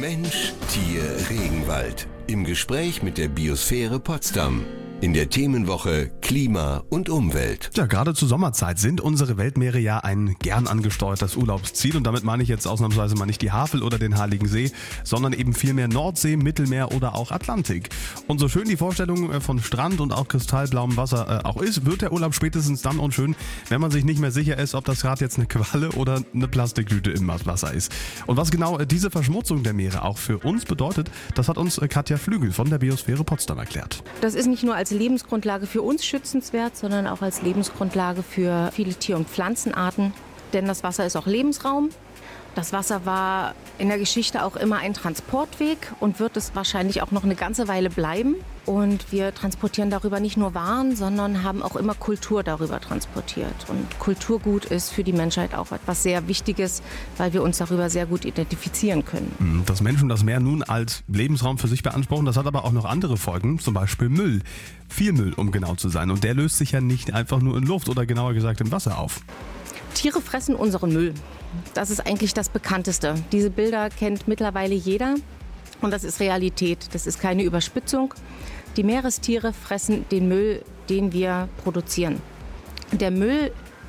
Mensch, Tier, Regenwald. Im Gespräch mit der Biosphäre Potsdam. In der Themenwoche Klima und Umwelt. Ja, gerade zur Sommerzeit sind unsere Weltmeere ja ein gern angesteuertes Urlaubsziel. Und damit meine ich jetzt ausnahmsweise mal nicht die Havel oder den Heiligen See, sondern eben vielmehr Nordsee, Mittelmeer oder auch Atlantik. Und so schön die Vorstellung von Strand und auch kristallblauem Wasser auch ist, wird der Urlaub spätestens dann unschön, wenn man sich nicht mehr sicher ist, ob das gerade jetzt eine Qualle oder eine Plastiktüte im Wasser ist. Und was genau diese Verschmutzung der Meere auch für uns bedeutet, das hat uns Katja Flügel von der Biosphäre Potsdam erklärt. Das ist nicht nur als Lebensgrundlage für uns schützenswert, sondern auch als Lebensgrundlage für viele Tier- und Pflanzenarten. Denn das Wasser ist auch Lebensraum. Das Wasser war in der Geschichte auch immer ein Transportweg und wird es wahrscheinlich auch noch eine ganze Weile bleiben. Und wir transportieren darüber nicht nur Waren, sondern haben auch immer Kultur darüber transportiert. Und Kulturgut ist für die Menschheit auch etwas sehr Wichtiges, weil wir uns darüber sehr gut identifizieren können. Dass Menschen das Meer nun als Lebensraum für sich beanspruchen, das hat aber auch noch andere Folgen, zum Beispiel Müll. Viel Müll, um genau zu sein. Und der löst sich ja nicht einfach nur in Luft oder genauer gesagt im Wasser auf. Tiere fressen unseren Müll. Das ist eigentlich das Bekannteste. Diese Bilder kennt mittlerweile jeder und das ist Realität. Das ist keine Überspitzung. Die Meerestiere fressen den Müll, den wir produzieren. Der Müll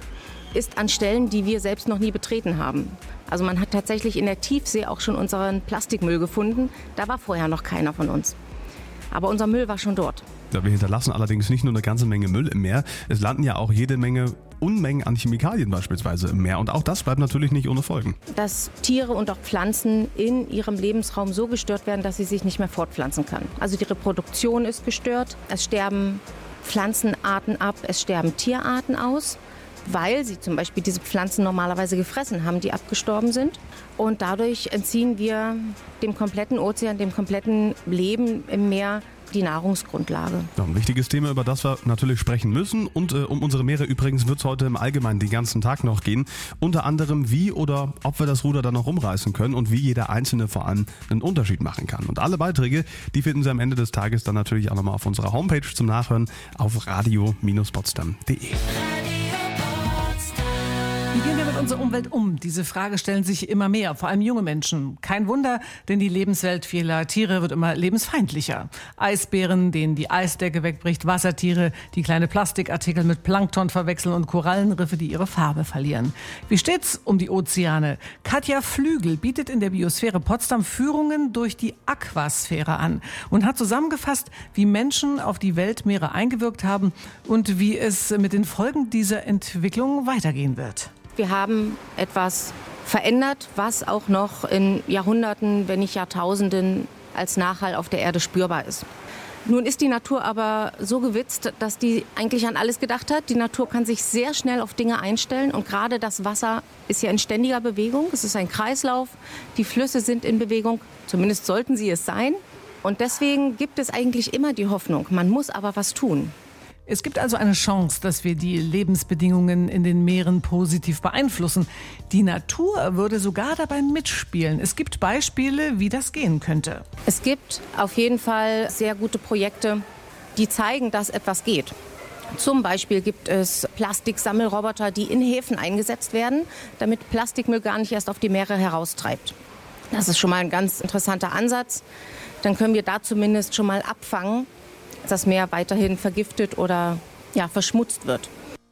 ist an Stellen, die wir selbst noch nie betreten haben. Also man hat tatsächlich in der Tiefsee auch schon unseren Plastikmüll gefunden. Da war vorher noch keiner von uns. Aber unser Müll war schon dort. Ja, wir hinterlassen allerdings nicht nur eine ganze Menge Müll im Meer, es landen ja auch jede Menge Unmengen an Chemikalien beispielsweise im Meer. Und auch das bleibt natürlich nicht ohne Folgen. Dass Tiere und auch Pflanzen in ihrem Lebensraum so gestört werden, dass sie sich nicht mehr fortpflanzen können. Also die Reproduktion ist gestört, es sterben Pflanzenarten ab, es sterben Tierarten aus, weil sie zum Beispiel diese Pflanzen normalerweise gefressen haben, die abgestorben sind. Und dadurch entziehen wir dem kompletten Ozean, dem kompletten Leben im Meer die Nahrungsgrundlage. Ja, ein wichtiges Thema, über das wir natürlich sprechen müssen. Und um unsere Meere übrigens wird es heute im Allgemeinen den ganzen Tag noch gehen. Unter anderem, wie oder ob wir das Ruder dann noch rumreißen können und wie jeder Einzelne vor allem einen Unterschied machen kann. Und alle Beiträge, die finden Sie am Ende des Tages dann natürlich auch nochmal auf unserer Homepage zum Nachhören auf radio-potsdam.de. Wie gehen wir mit unserer Umwelt um? Diese Frage stellen sich immer mehr, vor allem junge Menschen. Kein Wunder, denn die Lebenswelt vieler Tiere wird immer lebensfeindlicher. Eisbären, denen die Eisdecke wegbricht, Wassertiere, die kleine Plastikartikel mit Plankton verwechseln und Korallenriffe, die ihre Farbe verlieren. Wie steht's um die Ozeane? Katja Flügel bietet in der Biosphäre Potsdam Führungen durch die Aquasphäre an und hat zusammengefasst, wie Menschen auf die Weltmeere eingewirkt haben und wie es mit den Folgen dieser Entwicklung weitergehen wird. Wir haben etwas verändert, was auch noch in Jahrhunderten, wenn nicht Jahrtausenden als Nachhall auf der Erde spürbar ist. Nun ist die Natur aber so gewitzt, dass die eigentlich an alles gedacht hat. Die Natur kann sich sehr schnell auf Dinge einstellen und gerade das Wasser ist ja in ständiger Bewegung. Es ist ein Kreislauf, die Flüsse sind in Bewegung, zumindest sollten sie es sein. Und deswegen gibt es eigentlich immer die Hoffnung, man muss aber was tun. Es gibt also eine Chance, dass wir die Lebensbedingungen in den Meeren positiv beeinflussen. Die Natur würde sogar dabei mitspielen. Es gibt Beispiele, wie das gehen könnte. Es gibt auf jeden Fall sehr gute Projekte, die zeigen, dass etwas geht. Zum Beispiel gibt es Plastiksammelroboter, die in Häfen eingesetzt werden, damit Plastikmüll gar nicht erst auf die Meere heraustreibt. Das ist schon mal ein ganz interessanter Ansatz. Dann können wir da zumindest schon mal abfangen, dass das Meer weiterhin vergiftet oder verschmutzt wird.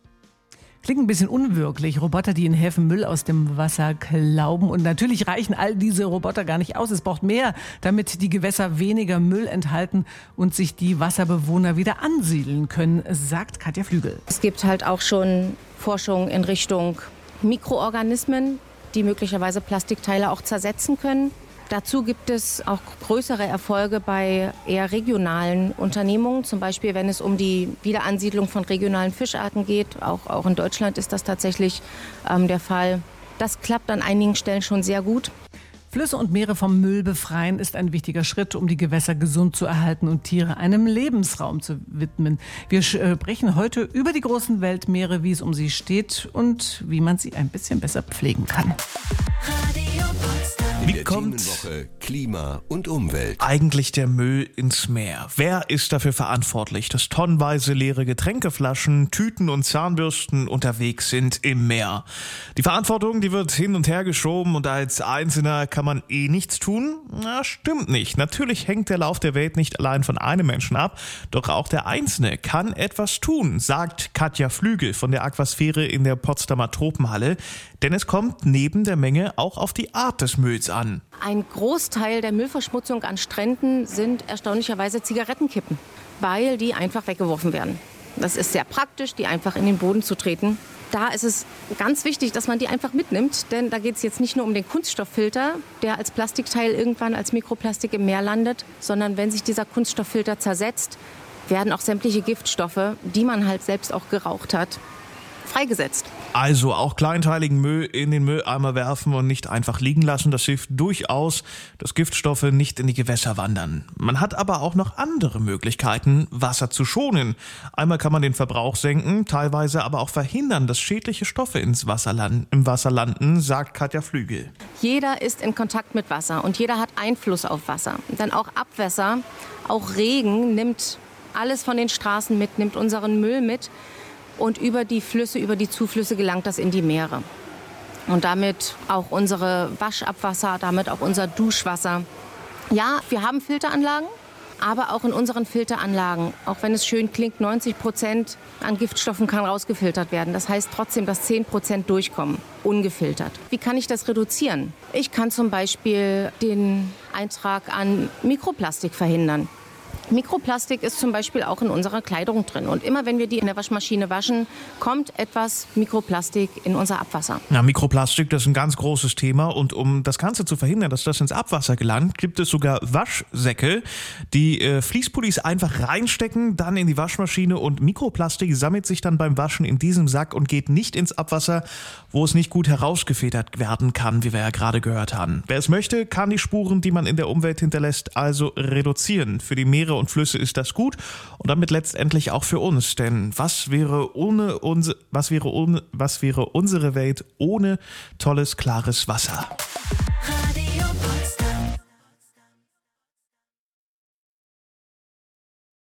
Klingt ein bisschen unwirklich. Roboter, die in Häfen Müll aus dem Wasser klauben. Und natürlich reichen all diese Roboter gar nicht aus. Es braucht mehr, damit die Gewässer weniger Müll enthalten und sich die Wasserbewohner wieder ansiedeln können, sagt Katja Flügel. Es gibt halt auch schon Forschung in Richtung Mikroorganismen, die möglicherweise Plastikteile auch zersetzen können. Dazu gibt es auch größere Erfolge bei eher regionalen Unternehmungen, zum Beispiel wenn es um die Wiederansiedlung von regionalen Fischarten geht. Auch in Deutschland ist das tatsächlich der Fall. Das klappt an einigen Stellen schon sehr gut. Flüsse und Meere vom Müll befreien ist ein wichtiger Schritt, um die Gewässer gesund zu erhalten und Tiere einem Lebensraum zu widmen. Wir sprechen heute über die großen Weltmeere, wie es um sie steht und wie man sie ein bisschen besser pflegen kann. In Wie der kommt Themenwoche Klima und Umwelt. eigentlich der Müll ins Meer? Wer ist dafür verantwortlich, dass tonnenweise leere Getränkeflaschen, Tüten und Zahnbürsten unterwegs sind im Meer? Die Verantwortung, die wird hin und her geschoben und als Einzelner kann man nichts tun? Na, stimmt nicht. Natürlich hängt der Lauf der Welt nicht allein von einem Menschen ab, doch auch der Einzelne kann etwas tun, sagt Katja Flügel von der Aquasphäre in der Potsdamer Tropenhalle. Denn es kommt neben der Menge auch auf die Art des Mülls an. Ein Großteil der Müllverschmutzung an Stränden sind erstaunlicherweise Zigarettenkippen, weil die einfach weggeworfen werden. Das ist sehr praktisch, die einfach in den Boden zu treten. Da ist es ganz wichtig, dass man die einfach mitnimmt, denn da geht es jetzt nicht nur um den Kunststofffilter, der als Plastikteil irgendwann als Mikroplastik im Meer landet, sondern wenn sich dieser Kunststofffilter zersetzt, werden auch sämtliche Giftstoffe, die man halt selbst auch geraucht hat, freigesetzt. Also auch kleinteiligen Müll in den Mülleimer werfen und nicht einfach liegen lassen. Das hilft durchaus, dass Giftstoffe nicht in die Gewässer wandern. Man hat aber auch noch andere Möglichkeiten, Wasser zu schonen. Einmal kann man den Verbrauch senken, teilweise aber auch verhindern, dass schädliche Stoffe im Wasser landen, sagt Katja Flügel. Jeder ist in Kontakt mit Wasser und jeder hat Einfluss auf Wasser. Denn auch Abwässer, auch Regen nimmt alles von den Straßen mit, nimmt unseren Müll mit. Und über die Flüsse, über die Zuflüsse gelangt das in die Meere. Und damit auch unsere Waschabwasser, damit auch unser Duschwasser. Ja, wir haben Filteranlagen, aber auch in unseren Filteranlagen, auch wenn es schön klingt, 90% an Giftstoffen kann rausgefiltert werden. Das heißt trotzdem, dass 10% durchkommen, ungefiltert. Wie kann ich das reduzieren? Ich kann zum Beispiel den Eintrag an Mikroplastik verhindern. Mikroplastik ist zum Beispiel auch in unserer Kleidung drin. Und immer wenn wir die in der Waschmaschine waschen, kommt etwas Mikroplastik in unser Abwasser. Ja, Mikroplastik, das ist ein ganz großes Thema. Und um das Ganze zu verhindern, dass das ins Abwasser gelangt, gibt es sogar Waschsäcke, die Fließpullis einfach reinstecken, dann in die Waschmaschine und Mikroplastik sammelt sich dann beim Waschen in diesem Sack und geht nicht ins Abwasser, wo es nicht gut herausgefiltert werden kann, wie wir ja gerade gehört haben. Wer es möchte, kann die Spuren, die man in der Umwelt hinterlässt, also reduzieren. Für die Meere und Flüsse ist das gut und damit letztendlich auch für uns. Denn was wäre unsere Welt ohne tolles, klares Wasser?